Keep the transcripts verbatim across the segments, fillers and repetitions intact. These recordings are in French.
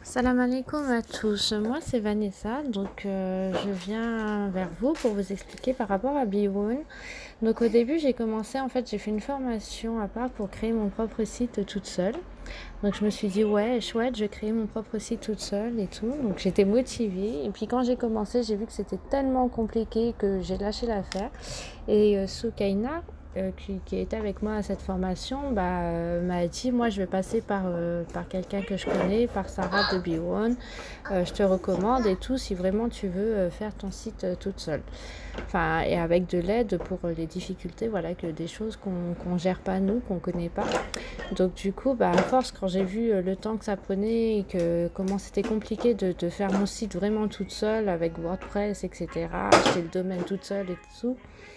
Salam alaikum à tous, moi c'est Vanessa, donc euh, je viens vers vous pour vous expliquer par rapport à Bee-One. Donc au début j'ai commencé, en fait j'ai fait une formation à part pour créer mon propre site toute seule. Donc je me suis dit ouais chouette, je vais créer mon propre site toute seule et tout, donc j'étais motivée. Et puis quand j'ai commencé j'ai vu que c'était tellement compliqué que j'ai lâché l'affaire. Et euh, Soukaina, euh, qui, qui était avec moi à cette formation, bah, euh, m'a dit moi je vais passer par, euh, par quelqu'un que je connais, par Sarah de Be One. Euh, je te recommande et tout si vraiment tu veux euh, faire ton site euh, toute seule. Enfin, et avec de l'aide pour euh, les difficultés, voilà, que des choses qu'on qu'on gère pas nous, qu'on connaît pas. Donc du coup, bah, à force, quand j'ai vu euh, le temps que ça prenait et que comment c'était compliqué de, de faire mon site vraiment toute seule avec WordPress, et cetera, acheter le domaine toute seule et tout,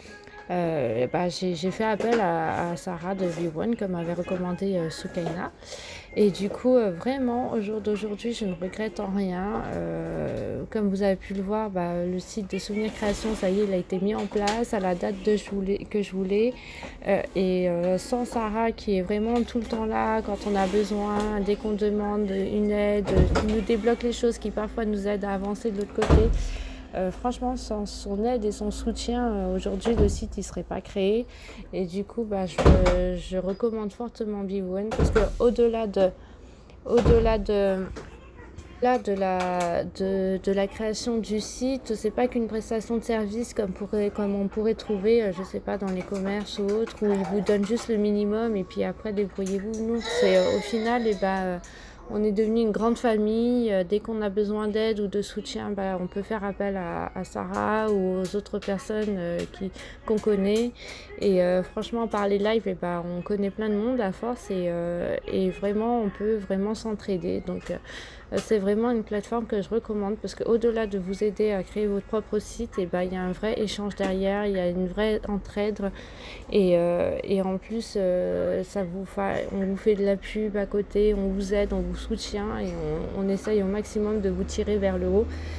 euh, bah, j'ai j'ai fait appel à, à Sarah de V un comme m'avait recommandé euh, Soukaina. Et du coup, euh, vraiment, au jour d'aujourd'hui, je ne regrette en rien. Euh, comme vous avez pu le voir, bah, le site de Souvenirs Création, ça y est, il a été mis en place à la date de je voulais, que je voulais. Euh, et euh, sans Sarah, qui est vraiment tout le temps là quand on a besoin, dès qu'on demande une aide, qui nous débloque les choses, qui parfois nous aide à avancer de l'autre côté. Euh, franchement, sans son aide et son soutien, euh, aujourd'hui, le site ne serait pas créé. Et du coup, bah, je, je recommande fortement Be One parce que au-delà de, au-delà de, là, de, la, de, de la création du site, c'est pas qu'une prestation de service comme, pourrait, comme on pourrait trouver, euh, je sais pas, dans les commerces ou autres, où ils vous donnent juste le minimum et puis après, débrouillez-vous. Non, c'est euh, au final, et bah, euh, on est devenu une grande famille. Euh, dès qu'on a besoin d'aide ou de soutien, bah, on peut faire appel à, à Sarah ou aux autres personnes euh, qui, qu'on connaît. Et euh, franchement, par les lives, et bah, on connaît plein de monde à force et, euh, et vraiment, on peut vraiment s'entraider. Donc, euh, c'est vraiment une plateforme que je recommande parce qu'au-delà de vous aider à créer votre propre site, et bah, il y a un vrai échange derrière, il y a une vraie entraide et, euh, et en plus, euh, ça vous fait, on vous fait de la pub à côté, on vous aide, on vous soutient et on, on essaye au maximum de vous tirer vers le haut.